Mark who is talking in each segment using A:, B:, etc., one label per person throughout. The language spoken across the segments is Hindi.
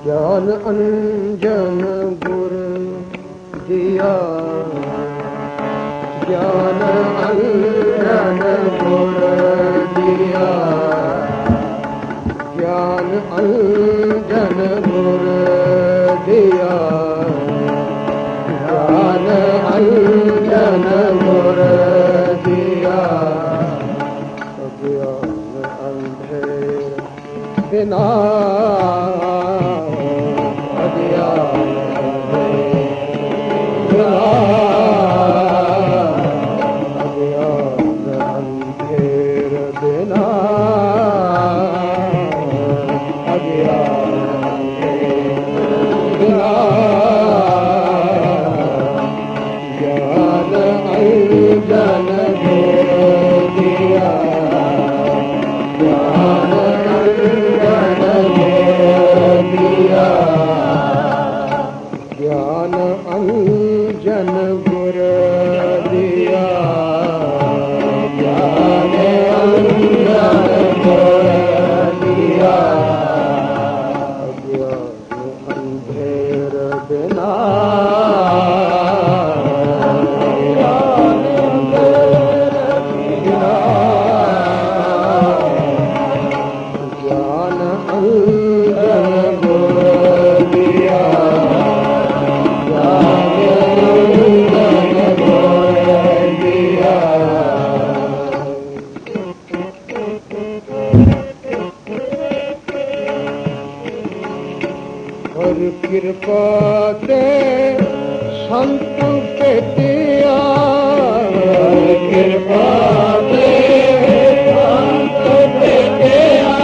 A: ज्ञान अंजन गुर दिया, ज्ञान अंजन गुर दिया, ज्ञान अंजन गुर दिया, ज्ञान अंजन गुर दिया। अज्ञान अंधेर बिना, अज्ञान अंधेर बिना, अज्ञान बिना, ज्ञान अंजन गुर दिया, ज्ञान अंजन गुर दिया, ज्ञान अंजन गुर दिया, ज्ञान अंजन गुर दिया। अज्ञान अंधेर बिना, ज्ञान अंजन गुर दिया, ज्ञान अंजन गुर दिया। हर कृपा ते संत भेटिया, हर कृपा ते संत भेटिया,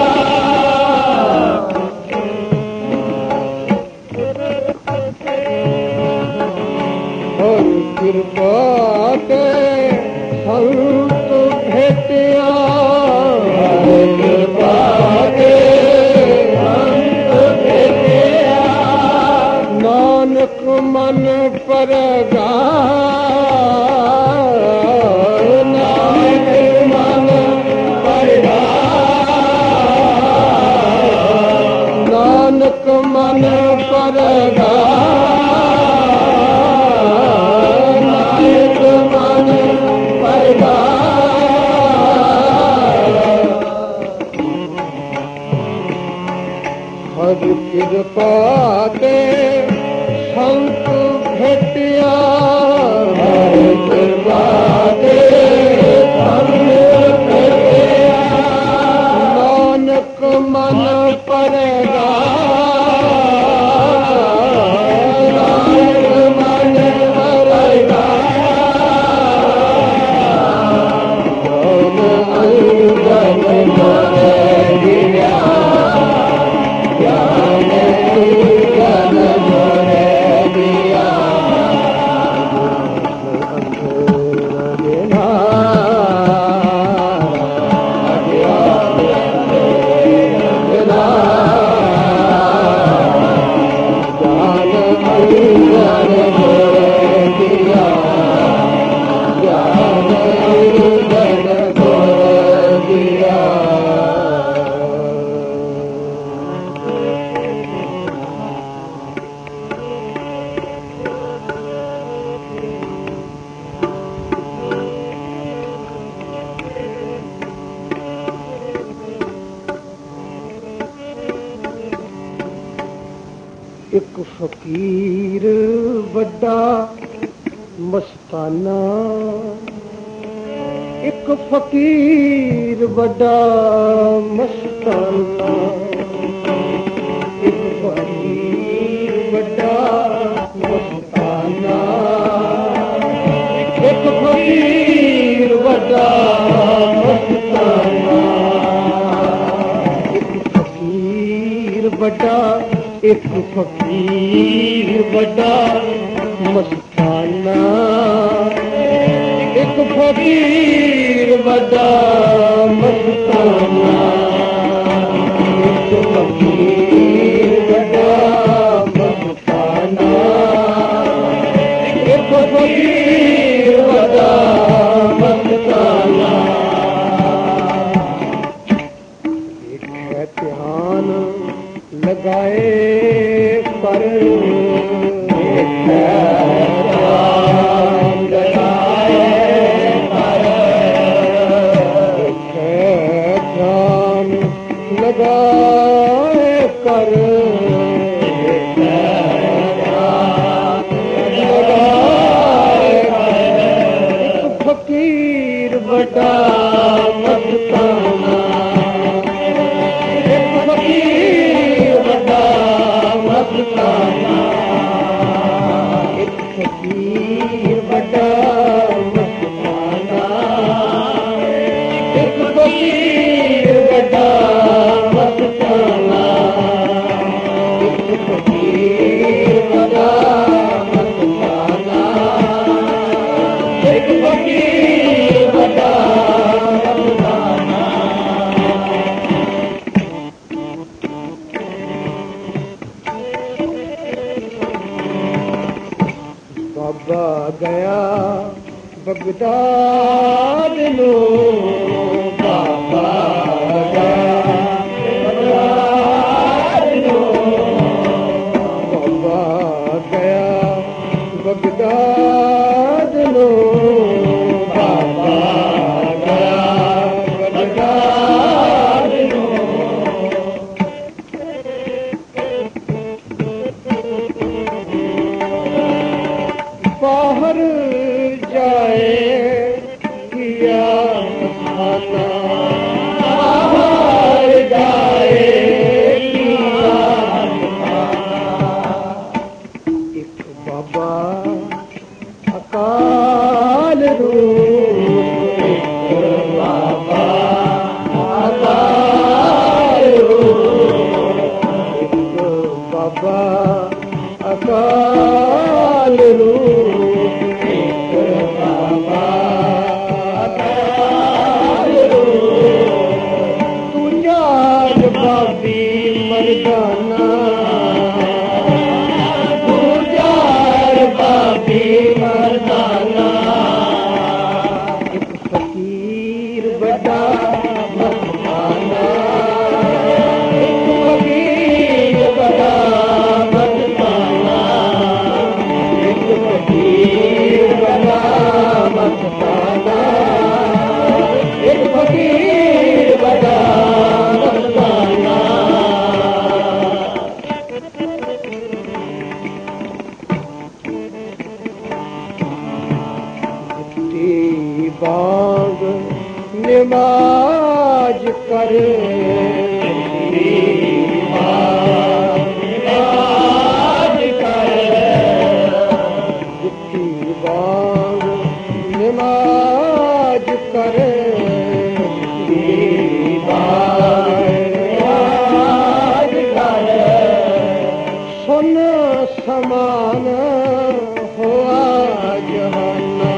A: हर कृपा ते संत भेटिया, हर कृपा ते संत भेटिया। नानक मन परगा, नानक मन परगा, नानक मन परगा, नानक मन परगा। हर कृपा ते संत भेटिया, हर कृपा ते संत भेटिया। नानक मन परगा, नानक मन परगा, ज्ञान अंजन गुर दिया, ज्ञान अंजन गुर दिया। अंधेर बिना, अज्ञान अंधेर बिना, ज्ञान अंजन गुर दिया, ज्ञान अंजन गुर दिया। एक फकीर बड़ा मस्ताना, एक फकीर बड़ा मस्ताना, एक फकीर बड़ा मस्ताना, एक फकीर बड़ा मस्ताना, एक फकीर बड़ा, एक फकीर बड़ा मस्ताना, एक फकीर बड़ा मस्ताना, एक फकीर बड़ा मस्ताना, एक फकीर बड़ा मस्ताना। एक है ध्यान लगाए कर ध्यान लगाए कर फकीर बड़ा मस्ताना एक फकीर बड़ा मस्ताना एक फकीर बड़ा मस्ताना एक फकीर बड़ा मस्ताना एक फकीर बड़ा मस्ताना एक फकीर बड़ा मस्ताना। बाबा गया बगदाद लो बाबा गया बगदाद लो बाबा गया बगदाद लो बाबा गया बगदाद लो बाहर जाए किया खाना बाहर जाए किया खाना एक बाबा अकाल रूप एक बाबा अकाल रूप एक बाबा अकाल रूप एक बाबा अकाल रूप तू जाग बाबी मर्दाना तू जाग बाबी मर्दाना एक फकीर बड़ा मस्ताना एक फकीर बड़ा मस्ताना एक फकीर बड़ा मस्ताना एक फकीर बड़ा मस्ताना। जितनी बाग नमाज कर जितनी बाग नमाज कर जितनी बाग नमाज कर जितनी बाग नमाज कर सुन समान हुआ जहाना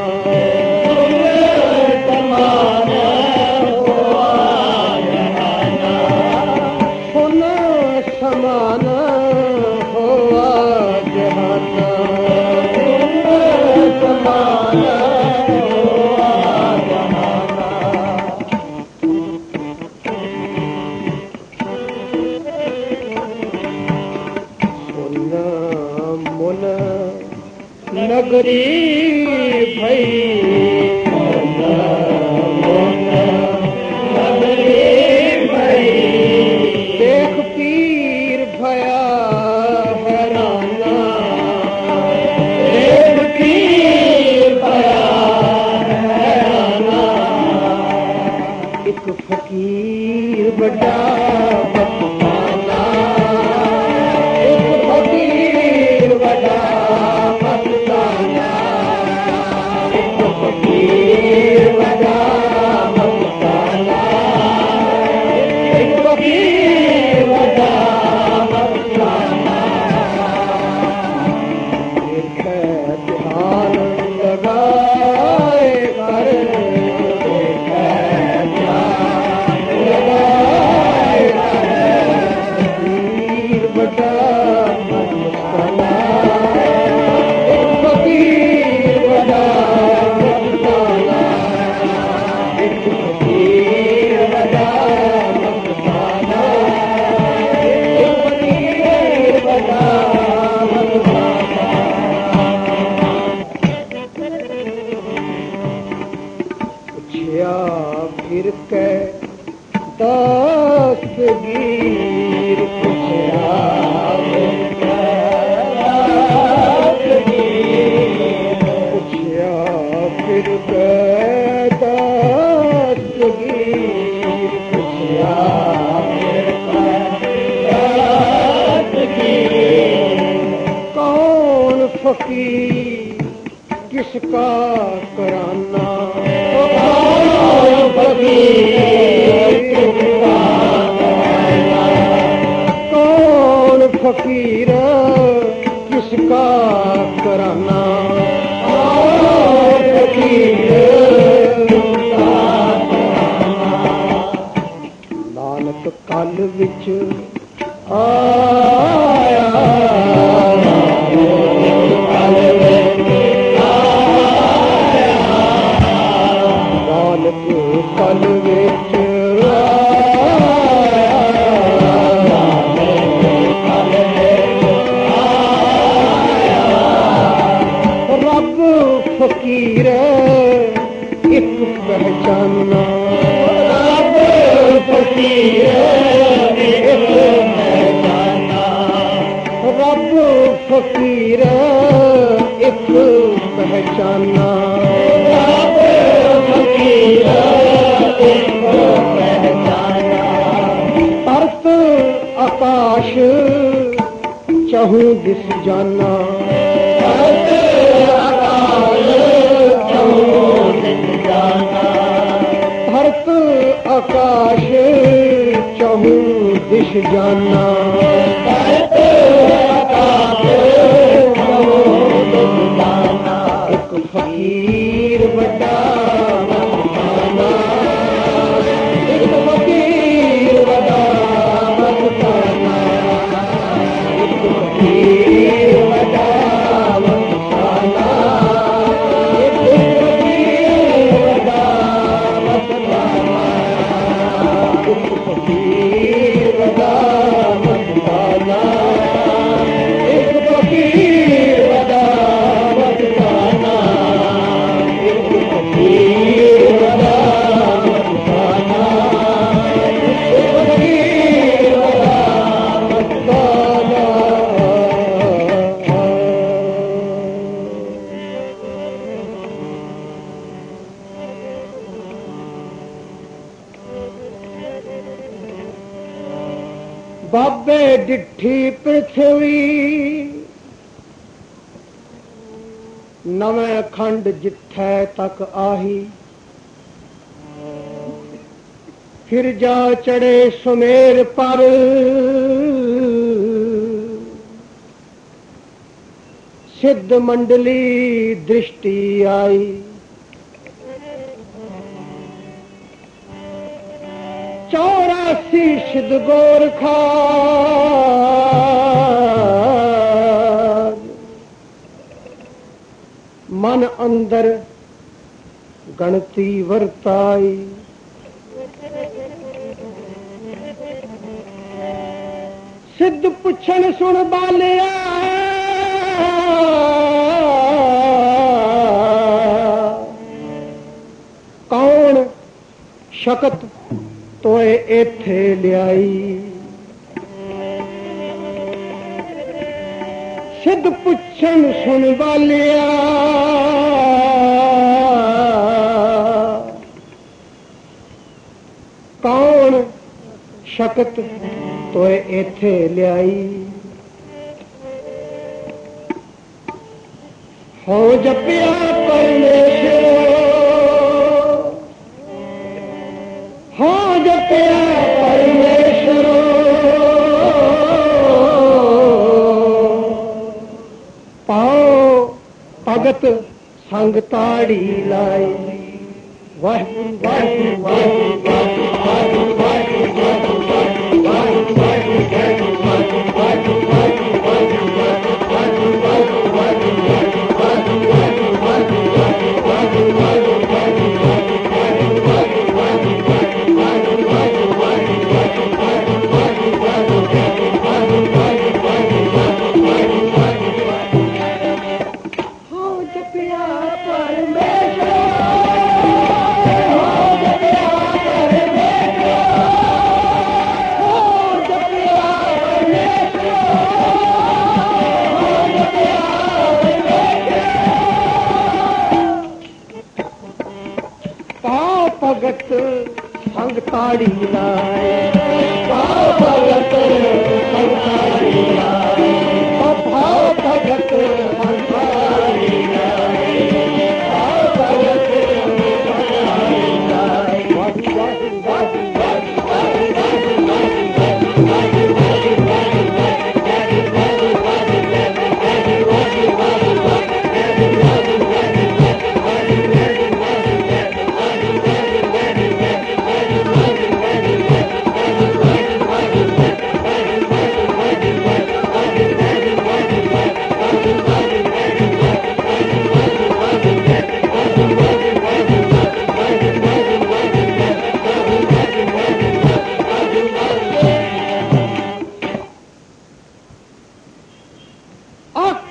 A: समान हुआ जहाना सुन समान हुआ जहाना समान हुआ जहाना। सुन मुन नगरी भई मुन नगरी भई देख पीर भया हैराना देख पीर भया हैराना एक फकीर बड़ा मस्ताना एक फकीर बड़ा मस्ताना एक फकीर बड़ा फकीर किसका कराना, कौन फकीर किसका कराना, कौन फकीर किसका कराना, कौन फकीर किसका कराना। नानक कल विच आया, कल विच रब फकीर एक पहचाना, रब फकीर एक पहचाना, रब फकीर एक पहचाना, रब फकीर एक पहचाना। तरत आकाश चहु दिस जाना, तरत आकाश चहु दिस जाना, तरत आकाश चहु दिस जाना, तरत आकाश चहु दिस जाना। एक फकीर बड़ा मस्ताना, एक फकीर बड़ा मस्ताना, एक फकीर बड़ा मस्ताना, एक फकीर बड़ा मस्ताना, एक फकीर बड़ा मस्ताना, एक फकीर बड़ा मस्ताना, एक फकीर बड़ा मस्ताना, एक फकीर बड़ा मस्ताना। बाबे डिठी पृथ्वी नवे खंड जिथे तक आही, फिर जा चढ़े सुमेर पर सिद्ध मंडली दृष्टि आई। चौरासी सिद्ध गोरखा मन अंदर गणती वर्ताई। सिद्ध पुछन सुन बालिया कौन शकत तोए एथे लियाई। सिद्ध पुछन सुन बालिया कौन शकत तोए एथे लियाई। हो जपिया परमेश्वर, हो जपिया परमेश्वर, पाओ भगत संग ताड़ी लाई। वाहिगुरू वाहिगुरू वाहिगुरू वाहिगुरू वाहिगुरू वाहिगुरू भगत संग ताड़ी लाए, भगत संग ताड़ी लाए, भगत संग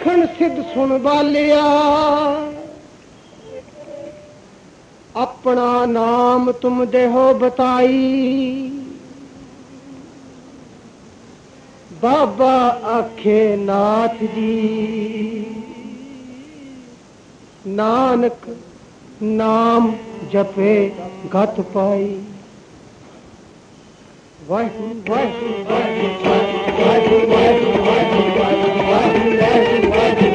A: आखन सिद्ध सुन बालिया अपना नाम तुम देहो बताई। बाबा आखे नाथ जी नानक नाम जपे गत पाई। वाहिगुरु वाहिगुरु वाहिगुरु वाहिगुरु वाहिगुरु वाहिगुरु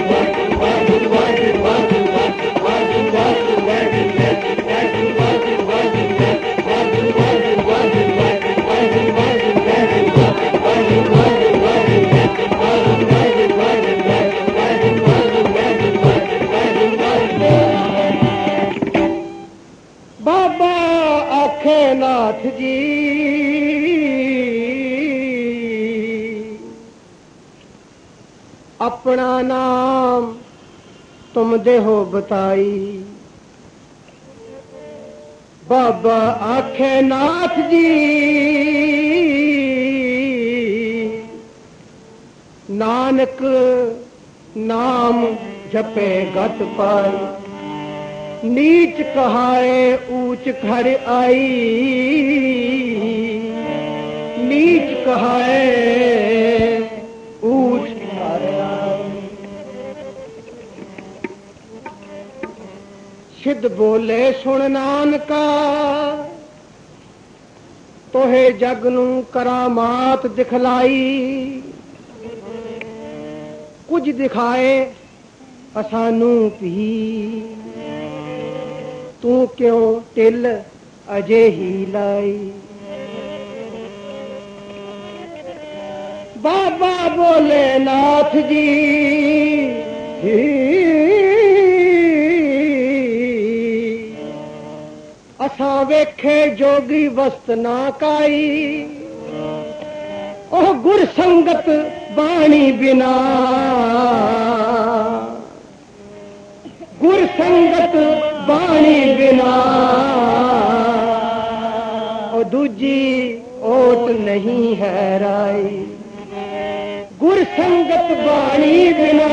A: बाबा आखे नाथ जी अपना नाम तुम देहो बताई। बाबा आखे नाथ जी नानक नाम जपे गत पाई। नीच कहाए ऊंच घर आई। नीच कहाए ऊंच घर आई। सिद्ध बोले सुन नानका तोहे जग नू करामात दिखलाई। कुछ दिखाए असानू भी तू क्यों टिल अजे ही लाई। बाबा बोले नाथ जी असा वेखे जोगी वस्त ना काई। ओह गुर संगत बाणी बिना गुर संगत बाणी बिना और दूजी ओट नहीं है राई। गुर संगत बाणी बिना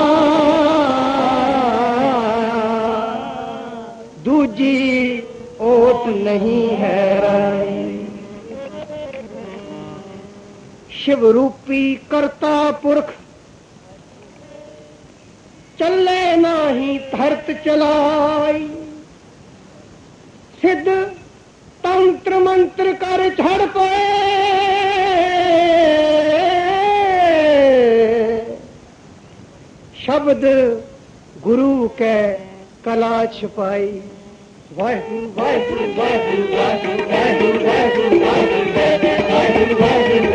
A: दूजी ओट नहीं है राई। शिव रूपी करता पुरख चले नाही धरत चलाई। सिद्ध तंत्र मंत्र कर झड़ पे शब्द गुरु के कला छुपाई। वाहिगुरु वाहिगुरु वाहिगुरु वाहिगुरु वाहिगुरु वाहिगुरु वाहिगुरु वाहिगुरु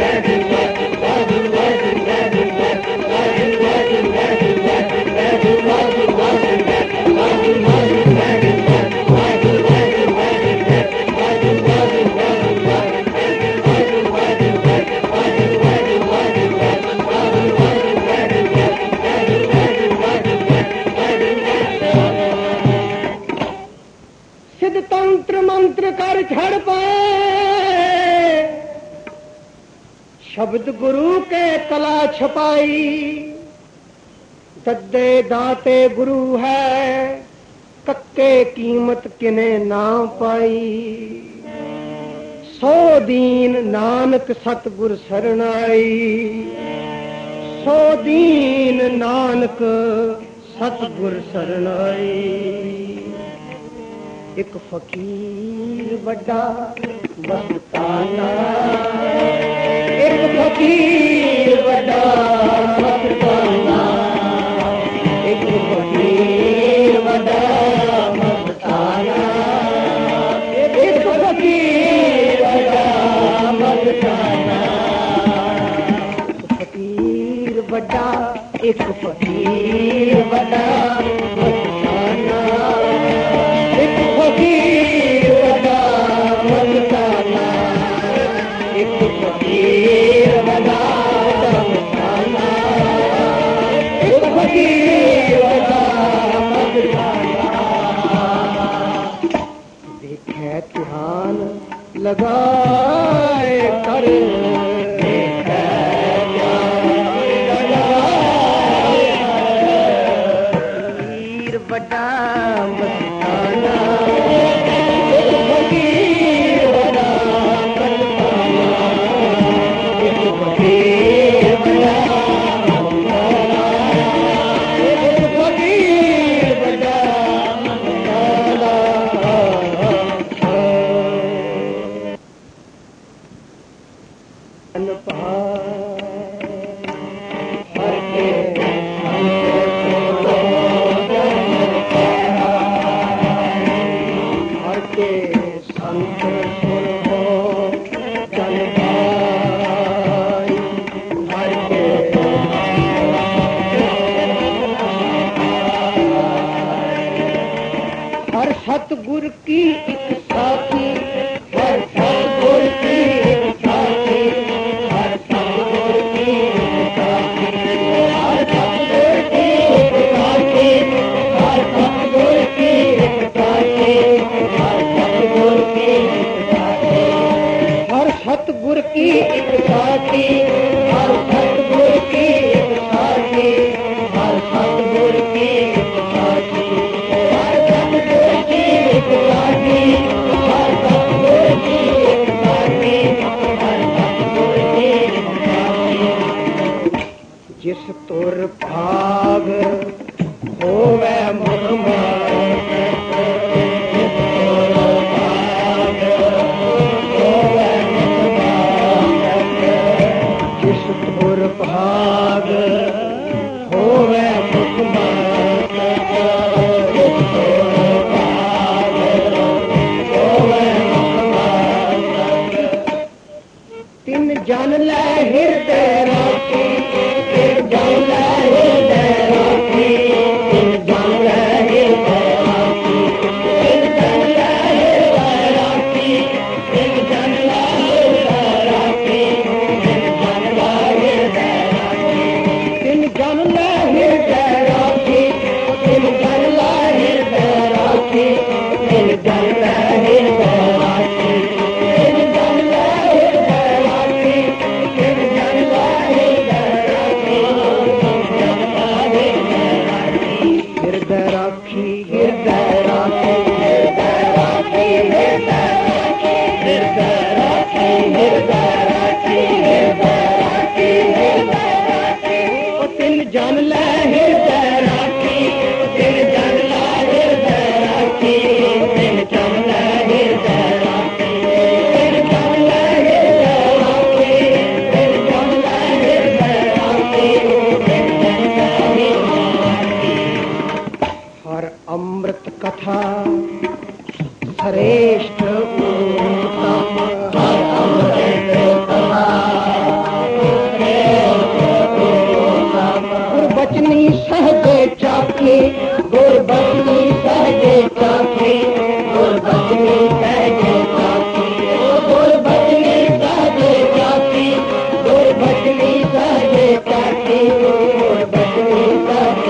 A: सिद्ध तंत्र मंत्र कर झड़ पाए शब्द गुरु के कला छपाई। दद्दे दाते गुरु है कक्के कीमत किने ना पाई। 100 दीन नानक सतगुर शरणाई। 100 दीन नानक सतगुर शरणाई। एक फकीर बड़ा मस्ताना। एक फकीर बड़ा मस्ताना। एक फकीर बड़ा मस्ताना। एक फकीर बड़ा मस्ताना। फकीर बड़ा एक फकीर बड़ा मस्ताना। एक फकीर बड़ा मस्ताना। एक फकीर बड़ा मस्ताना। एक फकीर बड़ा मस्ताना। देखे ध्यान लगाए कर। देखे ध्यान लगाए सतगुर की एक साथी, हर सतगुर की एक साथी, हर सतगुर की एक साथी, हर सतगुर की एक साथी, हर सतगुर की एक साथी, हर सतगुर की एक साथी, हर सतगुर की एक साथी, हर सतगुर की एक साथी, हर सतगुर की एक साथी, हर सतगुर की एक साथी, हर सतगुर की एक साथी, हर सतगुर की एक साथी। जिस तुर भाग होवे मुखमार्ग, जिस तुर भाग होवे मुखमार्ग, जिस तुर भाग होवे मुखमार्ग, जिस तुर भाग होवे मुखमार्ग। तिन जन ले हृदय राखी, तिन जन ले हृदय राखी, तिन जन ले हृदय राखी, तिन जन ले हृदय राखी, तिन जन ले हृदय राखी, तिन जन ले हृदय राखी, तिन जन ले हृदय राखी, तिन जन ले हृदय राखी, तिन जन ले हृदय राखी, तिन जन ले हृदय राखी, तिन जन ले हृदय राखी, तिन जन ले हृदय राखी। हृदय राखी, हृदय राखी, हृदय राखी, हृदय राखी, हृदय राखी, हृदय राखी, हृदय राखी, हृदय राखी। ओ तिन जन ले हृदय राखी, तिन जन ले हृदय राखी, तिन जन ले हृदय राखी, तिन जन ले हृदय राखी, तिन जन ले हृदय राखी, तिन जन ले हृदय राखी। हर अमृत कथा श्रेष्ठ उत्तम, हर अमृत कथा श्रेष्ठ उत्तम। गुरबचनी सहजे चाखी, गुरबचनी सहजे चाखी, गुरबचनी सहजे चाखी, गुरबचनी सहजे चाखी, गुरबचनी सहजे चाखी, गुरबचनी सहजे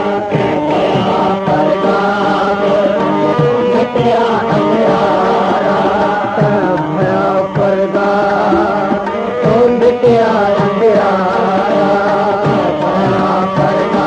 A: मिटया अंधियारा, भया पर्दा तो मिटया अंधियारा, भया पर्दा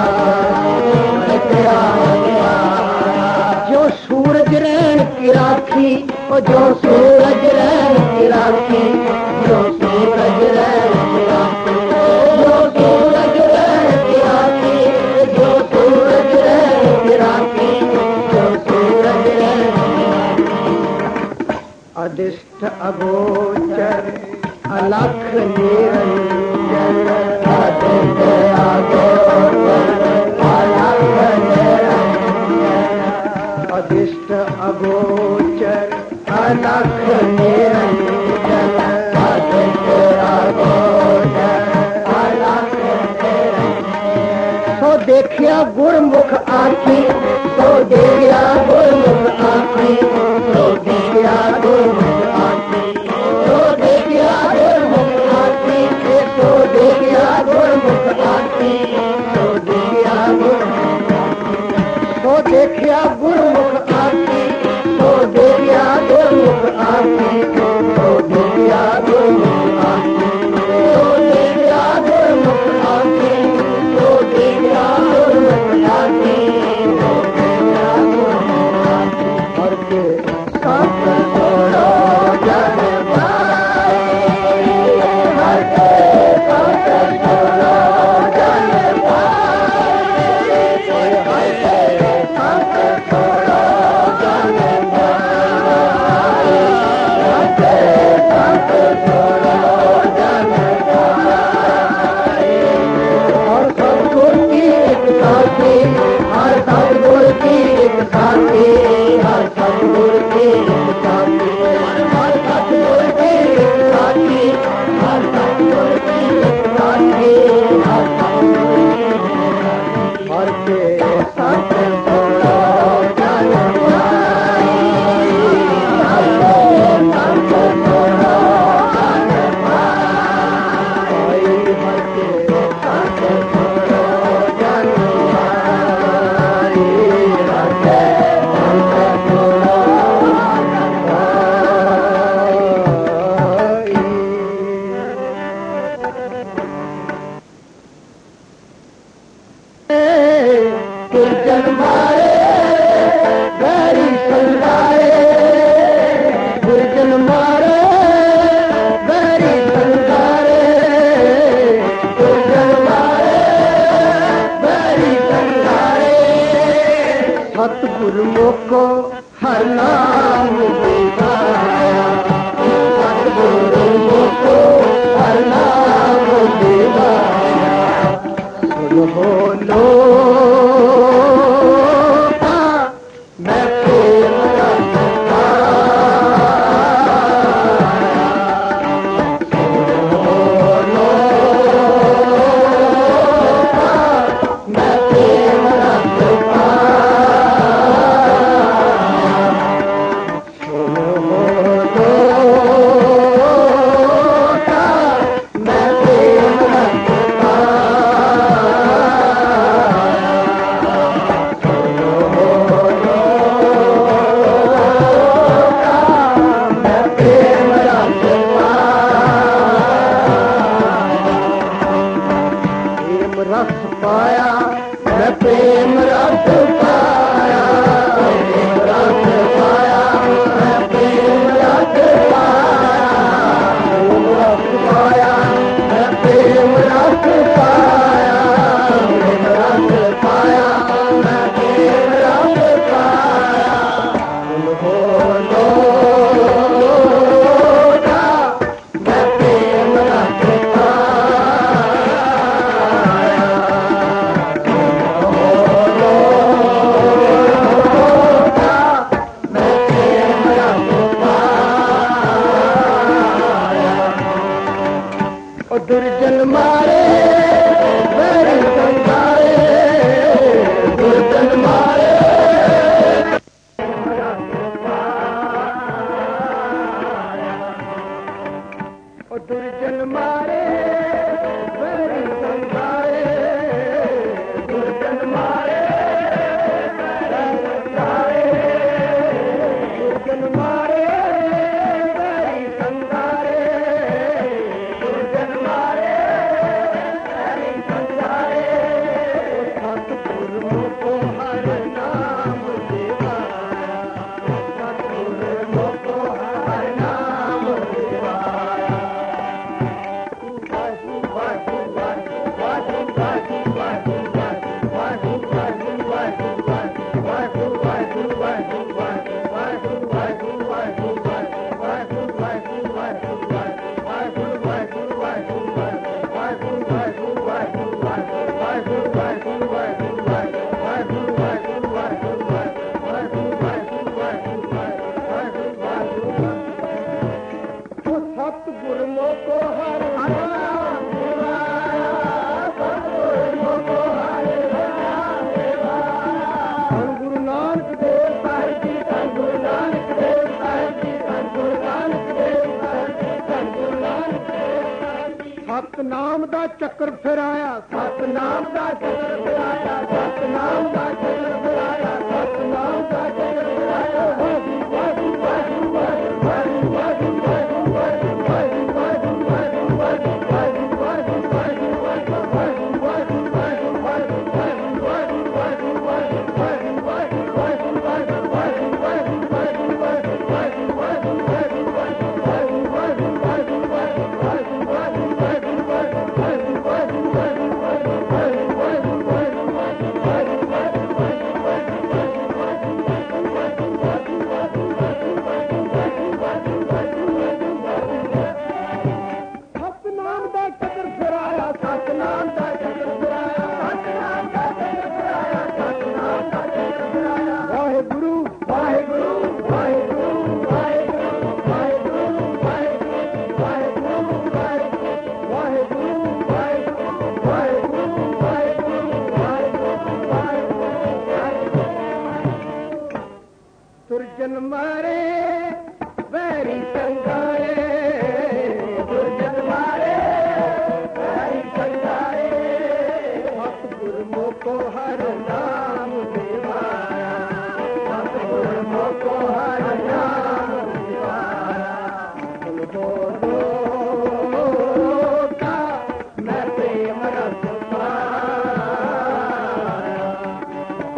A: मिटया अंधियारा। जो सूरज रैन की राखी, ओ जो सूरज रैन की राखी, जो सूरज रैन की राखी, जो सूरज रैन की राखी, जो सूरज रैन की राखी, जो सूरज रैन की राखी। अदिष्ट अगोचर अलख निरंजन, अदिष्ट अगोचर अलख निरंजन, अदिष्ट अगोचर अलख निरंजन, अदिष्ट अगोचर अलख निरंजन। सो देखिया गुरमुख आखी, सो देखिया गुरमुख आखी, सो देखिया गुरमुख आखी, सो देखिया गुरमुख आखी, सो देखिया गुरमुख आखी, सो देखिया गुरमुख आखी, सो देखिया गुरमुख आखी, सो देखिया गुरमुख आखी, सो देखिया गुरमुख आखी, सो देखिया गुरमुख आखी, सो देखिया गुरमुख आखी, सो देखिया गुरमुख आखी। और के सत छोड़ो दुर्जन मारे बैरी संगारे, दुर्जन मारे बैरी संगारे, दुर्जन मारे बैरी संगारे। सतगुरु मोको हर नाम दिवाया, सतगुरु मोको हर नाम दिवाया। सुन बोलो मैं प्रेम रस पाया, सुन बोलो मैं प्रेम रस पाया, सुन बोलो मैं प्रेम रस पाया, मैं प्रेम रस पाया, प्रेम रस पाया, मैं प्रेम रस पाया, प्रेम रस पाया, मैं प्रेम रस पाया, प्रेम रस पाया, मैं प्रेम रस पाया। बोलो मैं प्रेम रस दुर्जन मारे बैरी संगारे, दुर्जन मारे दुर्जन मारे बैरी संगारे, दुर्जन मारे संगारे, दुर्जन मारे बैरी संगारे, दुर्जन मारे बैरी संगारे। सतगुरु को हर नाम दिवाया, सतगुरु को हर नाम दिवाया। सतगुरु मोको हर नाम दिवाया, सतगुरु मोको हर नाम दिवाया। धन गुरु नानक देव साहिब जी, धन गुरु नानक देव साहिब जी, धन गुरु नानक देव साहिब जी, धन गुरु नानक देव साहिब जी। सतनाम दा चक्कर फिराया, सतनाम दा चक्कर फिराया, सतनाम दा चक्कर फिराया, सतनाम दा चक्कर फिराया। वाहू वाहू वाहू वाहू वाहू वाहू वाहू वाहू दुर्जन मारे बैरी संगारे, दुर्जन मारे बैरी संगारे। सतगुरु मोको हर नाम दिवाया, सतगुरु मोको हर नाम दिवाया। बोलो का मैं प्रेम रस पाया,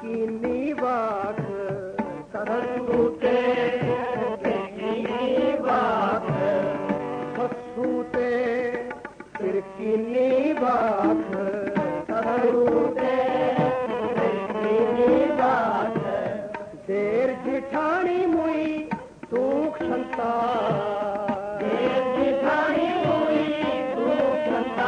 A: कीनी बात ससूते कीनी बात ससूते फिर कीनी बात ससूते कीनी बात देर जिठानी मुई दुख संता देर जिठानी मुई दुख संता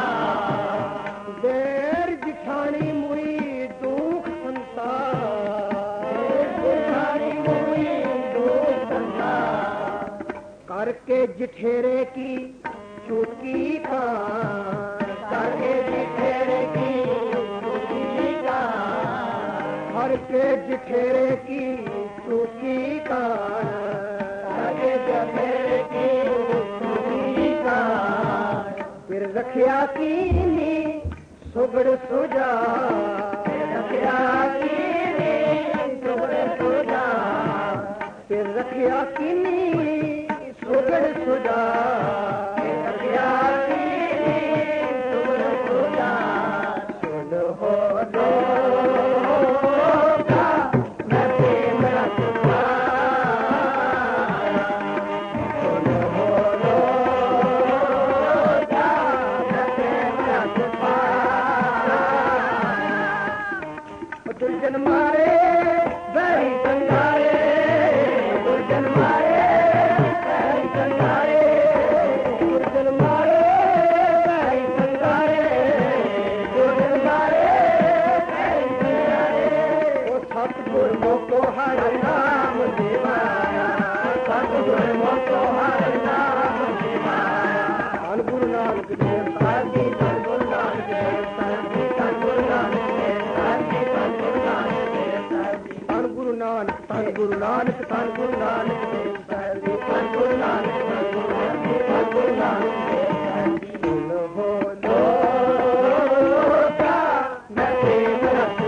A: देर जिठानी मुई दुख संता देर जिठानी मुई दुख संता करके जिठेरे की चुटकी का करके जिठेरे की चुटकी का करके जिठेरे की चुटकी का करके जिठेरे की चुटकी का फिर रखिया कीनी सुगड़ सुजा रखिया कीनी सुगड़ सुजा फिर रखिया कीनी सुगड़ सुजा रखिया कीनी सुगड़ सुजा सुन हो लो मैं प्रेम रस पाया सुन हो लो मैं प्रेम रस पाया दुर्जन मारे वही संगारे दुर्जन मारे वही संगारे दुर्जन मारे वही संगारे दुर्जन मारे वही संगारे ओ सतगुर मोको हर नाम देवाया सतगुर मोको हर नाम देवाया धन गुरु नानक देव साहिब जी धन गुरु नानक देव साहिब जी धन गुरु नानक देव साहिब जी धन गुरु नानक देव साहिब जी धन गुरु नानक धन गुरु नानक धन गुरु नानक देव साहिब जी धन गुरु नानक धन गुरु नानक धन गुरु नानक देव साहिब जी सुन हो लो मैं प्रेम रस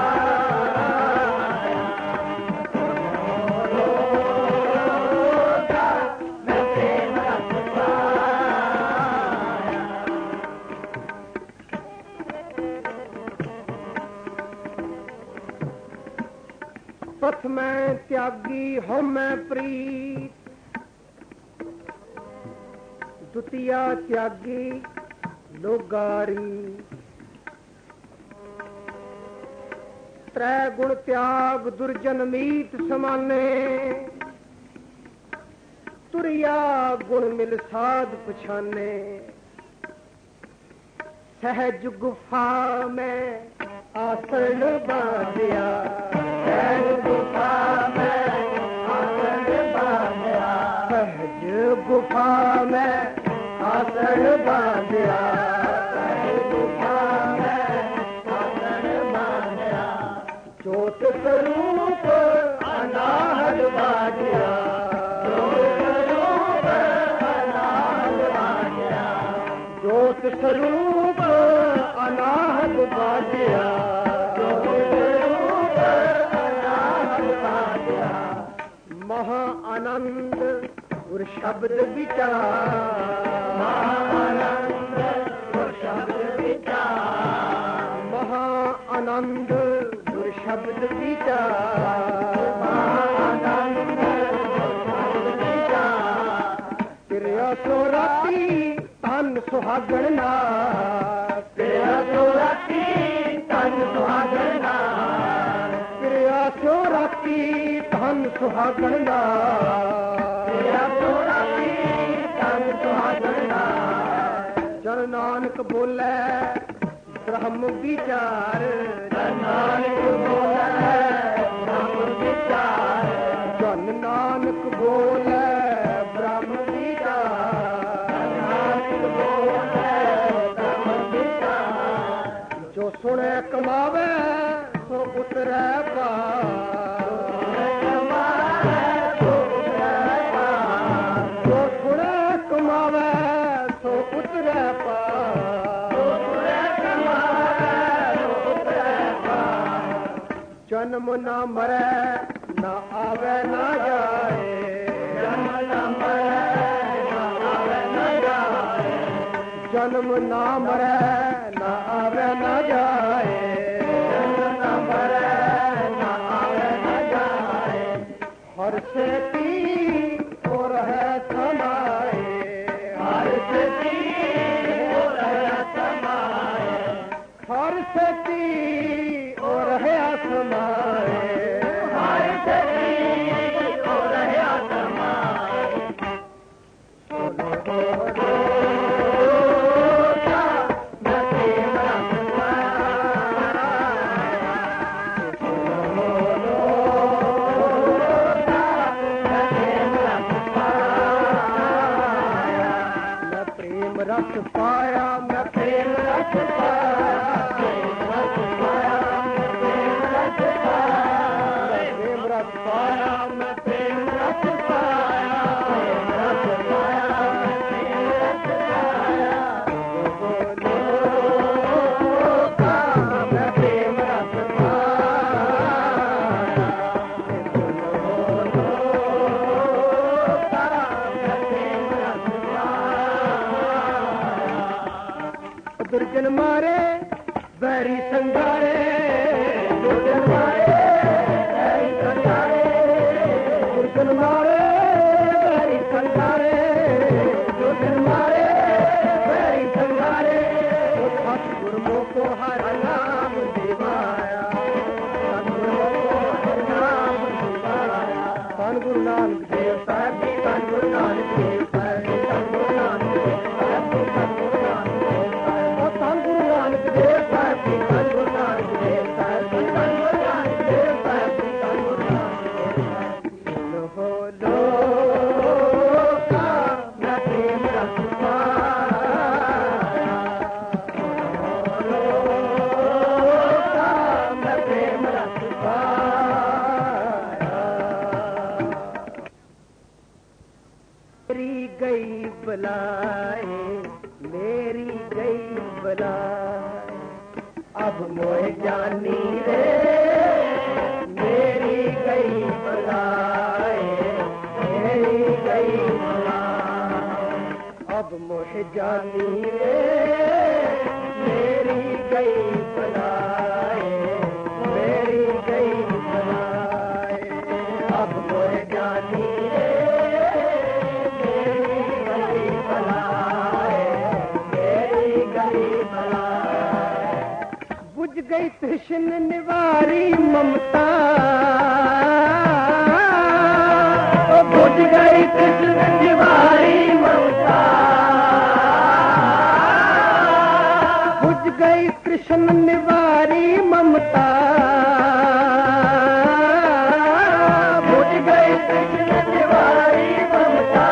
A: पाया सुन हो लो मैं प्रेम रस पाया पथ में त्यागी हो मैं प्रीत द्वितीया त्यागी लोगारी त्रै गुण त्याग दुर्जन मीत समाने तुरिया गुण मिल साध पछाने सहज गुफा में आसन बांधिया सहज गुफा में आसन बांधिया सहज गुफा में आसन बांधिया सहज गुफा में आसन बांधिया ज्योत स्वरूप अनाहत बांधिया ज्योत स्वरूप अनाहत बांधिया ज्योत स्वरूप अनाहत बांधिया महा आनंद और शब्द विचार महाआनंद और शब्द विचार महाआनंद और शब्द विचार महाआनंद और शब्द विचार तेरा सो राती तन सुहागण नाथ तेरा सो राती तन सुहागण नाथ तेरा सो राती तन सुहागण नाथ तेरा सो राती तन सुहागण नाथ जन नानक बोले ब्रह्म विचार जन नानक बोले ब्रह्म विचार जन नानक बोले ब्रह्म विचार जन नानक बोले ब्रह्म विचार जो सुने कमावे सो उतरे पार जो सुने कमावे सो उतरे जन्म न मरे न आवे न जाए जन्म न मरे न आवे न जाए जन्म न मरे न आवे न जाए जन्म न मरे न गुरु नानक देव साहब जी, धन गुरु नानक देव साहब जी, धन गुरु नानक देव साहब जी, धन गुरु नानक देव साहब, धन गुरु नानक देव साहब जी, धन गुरु नानक देव साहब जी, धन गुरु नानक देव साहब जी, धन गुरु नानक देव साहब जी। लो का मैं प्रेम रस पाया, लो का मैं प्रेम रस पाया। मेरी गई बलाए, मेरी गई बलाए, अब मोए जानी रे, मेरी गई बलाए, मेरी गई बलाए, अब मोए जानी रे, मेरी गई बलाए, मेरी गई बलाए, अब मोए जानी रे, बुझ गई तृष्ण निवारी ममता, बुझ गई तृष्ण निवारी ममता, बुझ गई तृष्ण निवारी ममता, बुझ गई तृष्ण निवारी ममता,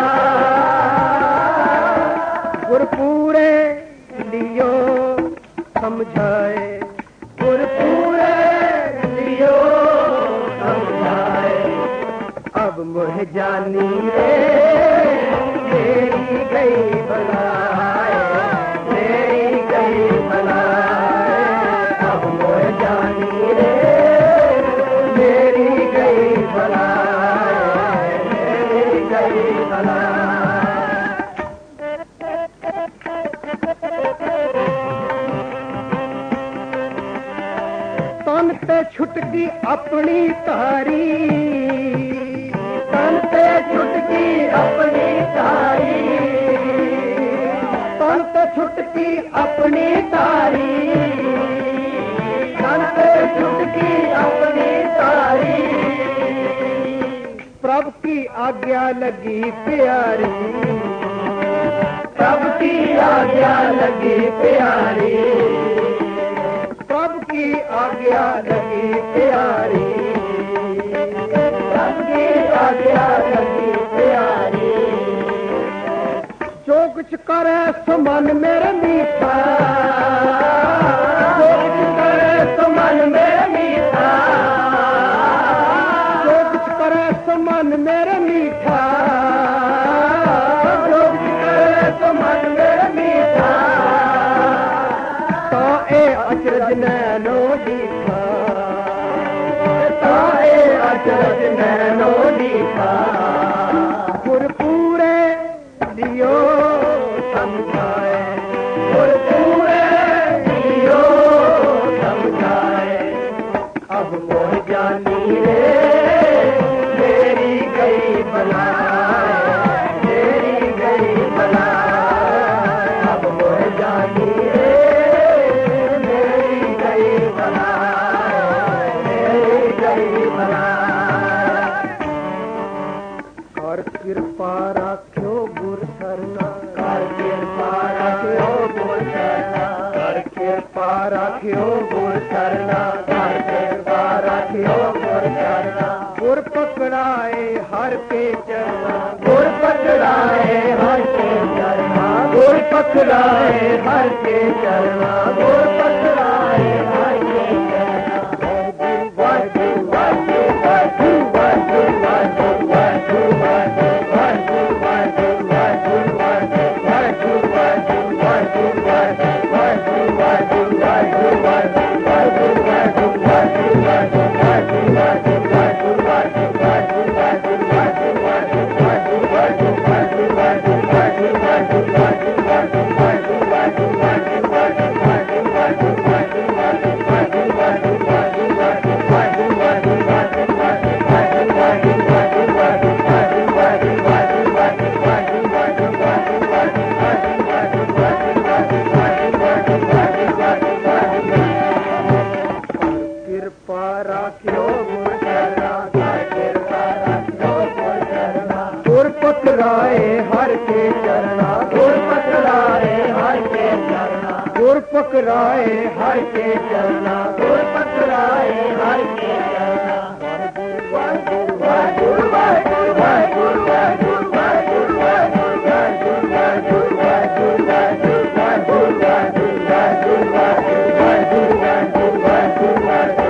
A: गुरपूरे लियो समझाए, गुरपूरे लियो समझाए, अब मोह जानी रे, मेरी गई बलाए, मेरी गई बलाए, अब मोह जानी रे, मेरी गई बलाए, मेरी गई बलाए। तन पे छुटकी अपनी तारी, तन पे छुटकी अपनी तारी, तन पे छुटकी अपनी तारी, तन पे छुटकी अपनी तारी, प्रभु की आज्ञा लगी प्यारी, प्रभु की आज्ञा लगी प्यारी, प्रभु की आज्ञा लगी प्यारी, प्रभु की आज्ञा लगी प्यारी, जो कुछ करे सो मन मेरे मीठा, जो कुछ करे सो मन मेरे मीठा, जो कुछ करे सो मन मेरे मीठा, जो कुछ करे सो मन मेरे मीठा, तो ए अचरज नैनो दीखा, तो ए अचरज नैनो दीखा, गुरपूरे दियो समझाए, गुरपूरे दियो समझाए, अब मोह जानी रे, मेरी गई बलाए, मेरी गई बलाए, अब मोह जानी रे, मेरी गई बलाए, मेरी गई बलाए। कर कृपा राख्यो गुर सरना, कर कृपा राख्यो गुर सरना, कर कृपा राख्यो गुर सरना, कर कृपा राख्यो गुर सरना, गुर पकड़ाए हर के चरना, गुर पकड़ाए हर के चरना, गुर पकड़ाए हर के चरना, गुर पकड़ाए हर के चरना, वाहिगुरु वाहिगुरु वाहिगुरु वाहिगुरु वाहिगुरु वाहिगुरु वाहिगुरु वाहिगुरु वाहिगुरु वाहिगुरु वाहिगुरु वाहिगुरु वाहिगुरु वाहिगुरु वाहिगुरु वाहिगुरु वाहिगुरु वाहिगुरु कृपा राख्यो गुर सरना, कृपा राख्यो पकड़ाए हर के चरना, गुर पकड़ाए हर के चरना, गुर पकड़ाए हर के चरना, गुर पकड़ाए हर के चरना। वाहिगुरु वाहिगुरु वाहिगुरु वाहिगुरु वाहिगुरु वाहिगुरु वाहिगुरु वाहिगुरु वाहिगुरु वाहिगुरु वाहिगुरु वाहिगुरु वाहिगुरु वाहिगुरु वाहिगुरु वाहिगुरु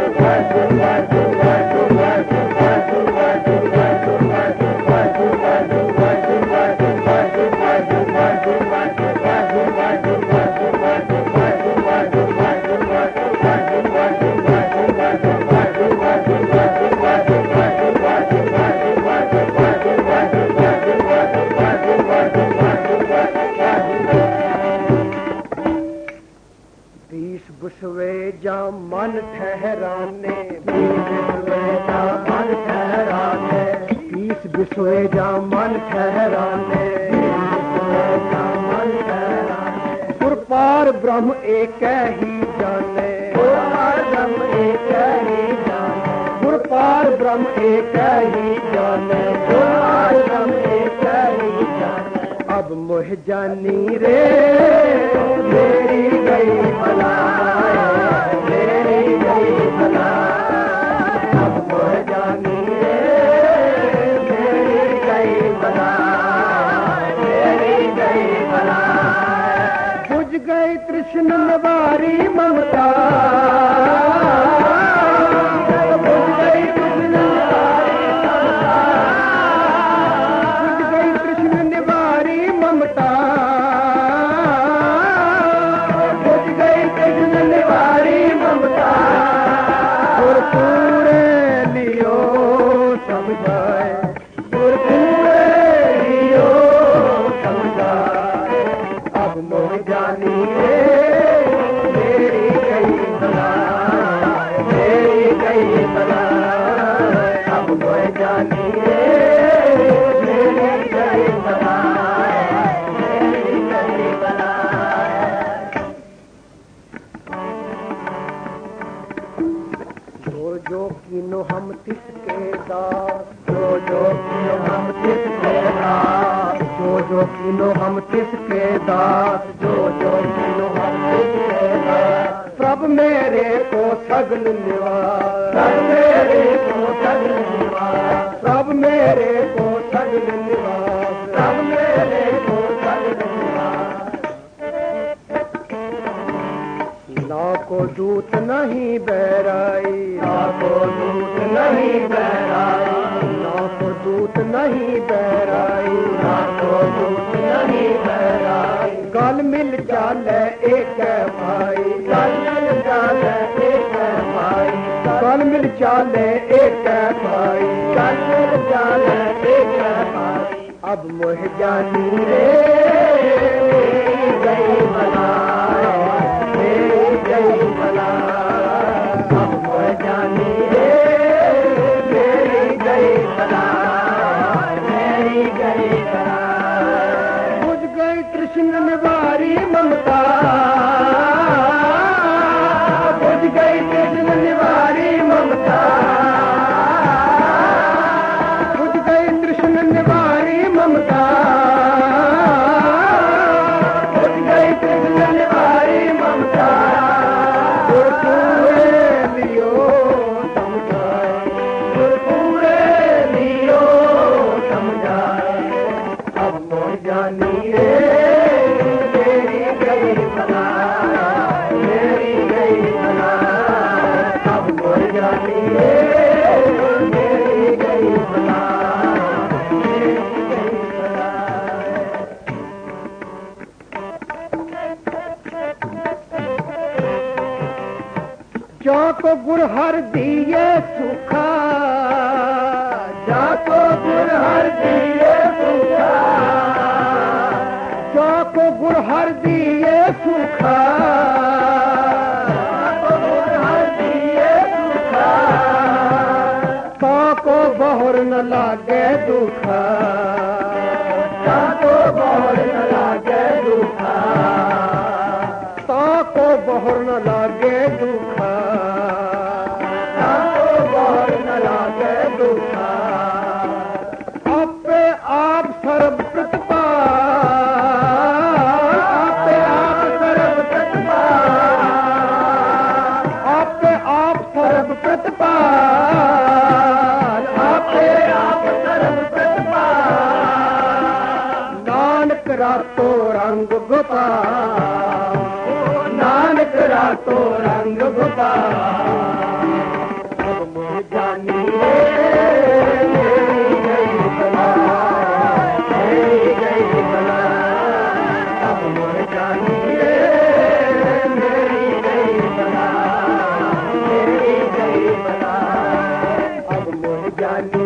A: जा मन ठहराने, मन ठहराने, बीस बिसवे जा मन ठहराने, मन ठहराने। गुर पार ब्रह्म एक ही जाने, गुर पार ब्रह्म एक ही जाने, गुर पार ब्रह्म एक ही जाने, गुर पार ब्रह्म एक ही जाने। अब मोह जानी रे मेरी गई बनाए, मेरी गई बनाए, अब मोह जानी रे मेरी गई बनाए, मेरी गई बनाए। बुझ गई कृष्ण निवारी ममता, बुझ गई कृष्ण निवारी ममता, बुझ गई कृष्ण निवारी ममता, बुझ गई कृष्ण निवारी ममता। गुर पूरे लियो समझाए, गुर पूरे लियो समझाए, अब मोह जानी रे मेरी गई बनाए, मेरी गई बनाए, अब मोह जानी रे मेरी गई बनाए, मेरी गई बनाए। जो जो कीनो हम तिसके दास, जो जो कीनो हम तिसके दास, जो जो कीनो हम तिसके दास, जो जो कीनो हम तिसके दास। प्रभ मेरे को सगल निवास, प्रभ मेरे को सगल निवास, प्रभ मेरे को सगल निवास, प्रभ मेरे को सगल निवास। लाखों दूत नहीं बहराई, लाखों दूत नहीं बहराई, लाखों दूत नहीं बहराई, लाखों दूत नहीं बहराई। गल मिल जाले एक भाई, गल मिल जाले एक भाई, गल मिल जाले एक भाई, गल मिल जाले एक भाई। अब मोह जानी रे मेरी गई बनाए, मेरी गई बनाए, अब मोह जानी रे मेरी गई बनाए, मेरी गई बनाए। बुझ गई कृष्ण निवारी ममता, बुझ गई कृष्ण निवारी ममता, बुझ गई कृष्ण निवारी ममता, बुझ गई कृष्ण निवारी ममता। गुर पूरे लियो समझाए, गुर पूरे लियो समझाए, अब मोह जानी रे मेरी गई बनाए, मेरी गई बनाए, अब मोह जानी रे मेरी गई बनाए, मेरी गई बनाए। जाको गुर हर दिए सुखा, जाको गुर हर दिए सुखा, जाको गुर हर दिए सुखा, जाको गुर हर दिए सुखा, ताको बहुर न लागे दुखा, ताको बहुर न लागे दुखा, ताको बहुर न लागे दुखा, ताको बहुर न लागे दुखा। आपे आप सर्व नानक रातो रंग भुता अब मोह जानी मेरी गई बला मेरी गई बला अब मोह जानी मेरी गई बला मेरी गई बला अब मोह जानी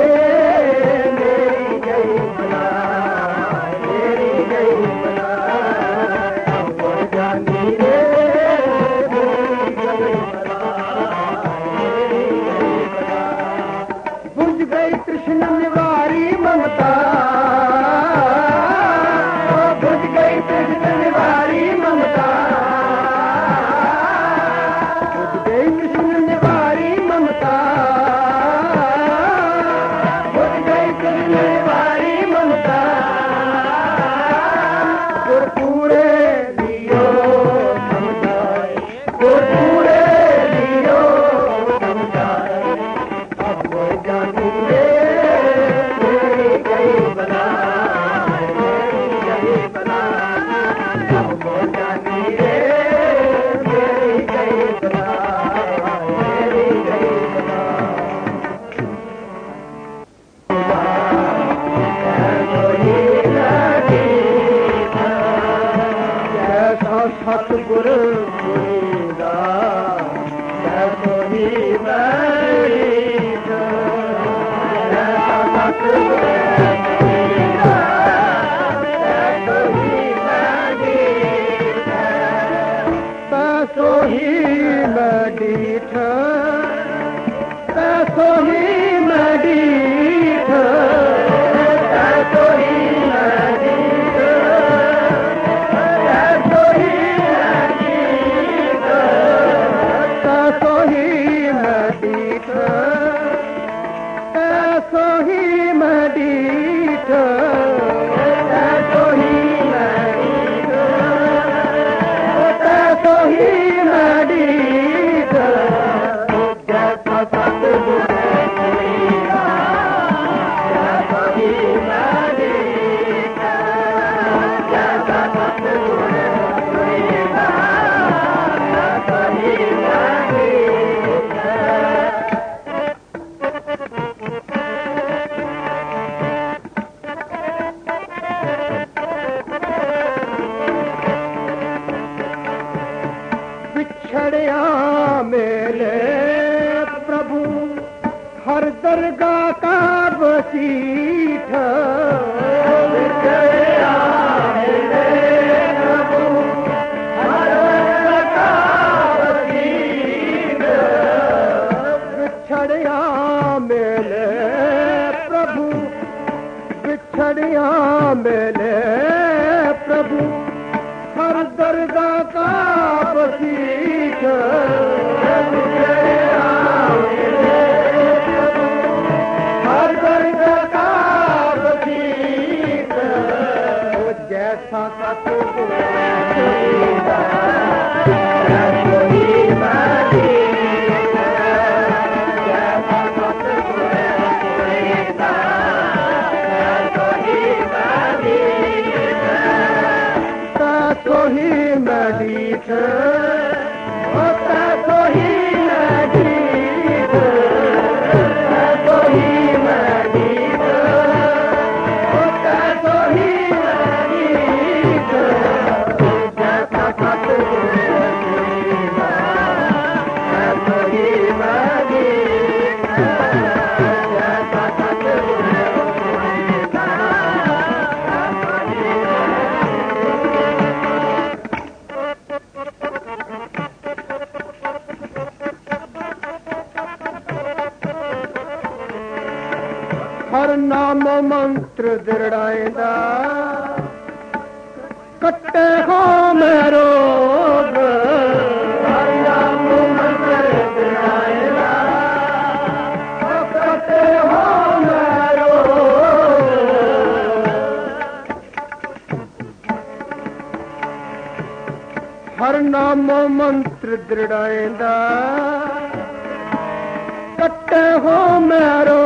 A: मेरी गई बला मेरी गई बला अब मोह जानी मेरी गई बला मेरी गई बला बुझ गई कृष्ण निवारी ममता बुझ गई कृष्ण निवारी ममता बुझ गई कृष्ण निवारी ममता बुझ गई कृष्ण निवारी ममता गुरपुरे लियो समझाए गुरपुरे लियो समझाए अब वो जानी रे मेरी गई बला मेरी गई बला अब वो जानी रे मेरी गई बला मेरी गई बला जैसा सतगुर सुनीदा जैसो ही मैरीदा जैसा सतगुर सुनीदा जैसो ही मैरीदा तैसो ही मैडीठ तैसो ही मैडीठ तैसो ही मैडीठ तैसो ही मैडीठ तैसो ही मैडीठ तैसो ही मैडीठ तैसो ही मैडीठ तैसो ही मैडीठ जैसा सतगुर सुनीदा जैसो ही मैडीठ जैसा सतगुर सुनीदा जैसो ही मैडीठ बिछड़िया मेले प्रभु हर दरगाह का बसीठ बिछड़िया मेले प्रभु हर दरगाह का बसीठ बिछड़िया मेले प्रभु बिछड़िया मेले प्रभु हर दरगाह का बसीठ हर दरगाह का बसीठ जैसा सतगुर सुनीदा जैसो ही मैडीठ जैसा सतगुर सुनीदा जैसो ही मैडीठ तैसो ही मैडीठ तैसो ही मैडीठ तैसो ही मैडीठ तैसो ही मैडीठ जैसा सतगुर सुनीदा तैसो ही मैडीठ जैसा सतगुर सुनीदा तैसो ही हर नाम मंत्र दृढ़ाएदा कट्टे हो मेरो हर नाम मंत्र दृढ़ाएदा कट्टे हो मेरो हर नाम मंत्र दृढ़ाएदा कट्टे हो मेरो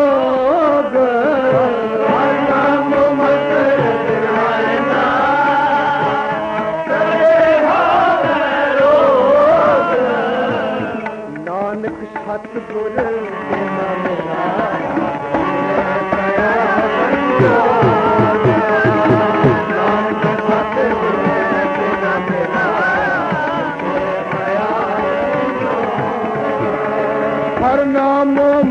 A: हर नाम मंत्र दृढ़ाएदा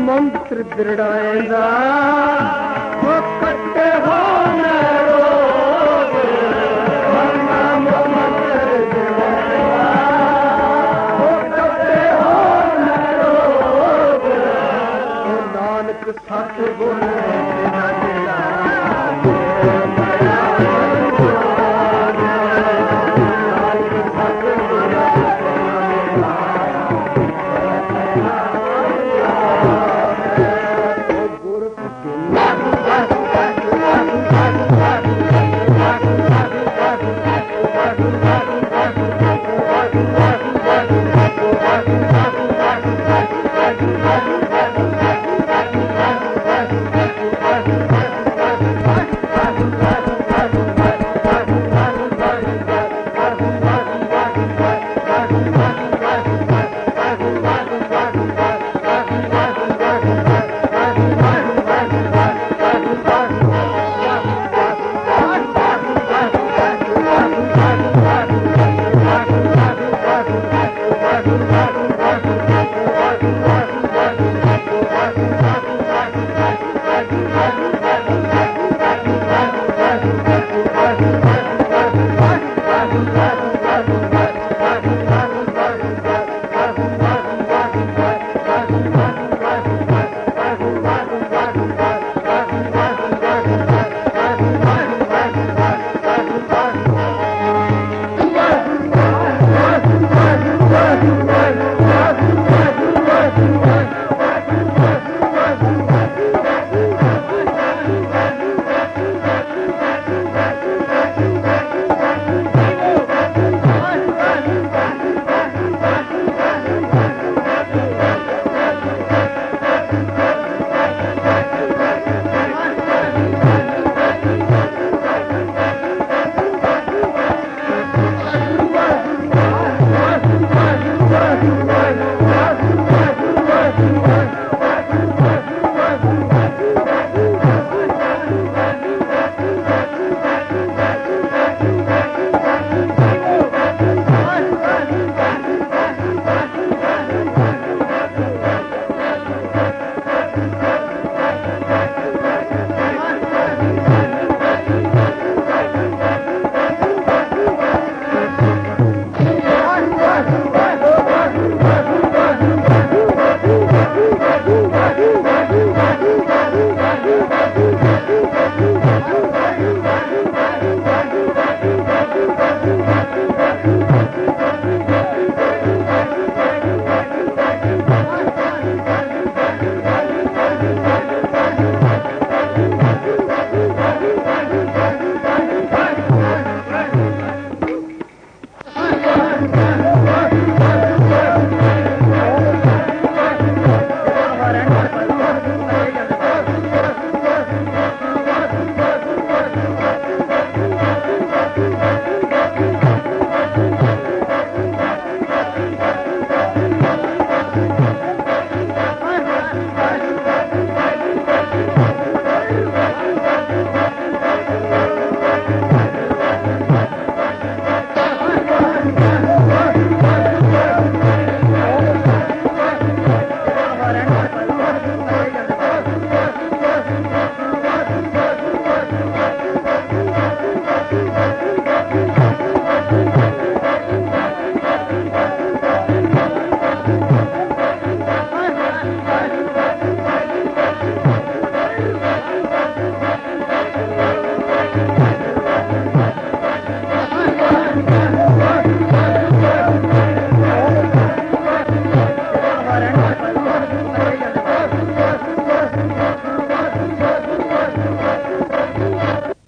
A: मंत्र दृढ़ाएंदा वो कट्टे हो न रोग नाम मंत्र दृढ़ाएंदा वो कट्टे हो न रोग नानक सत गुण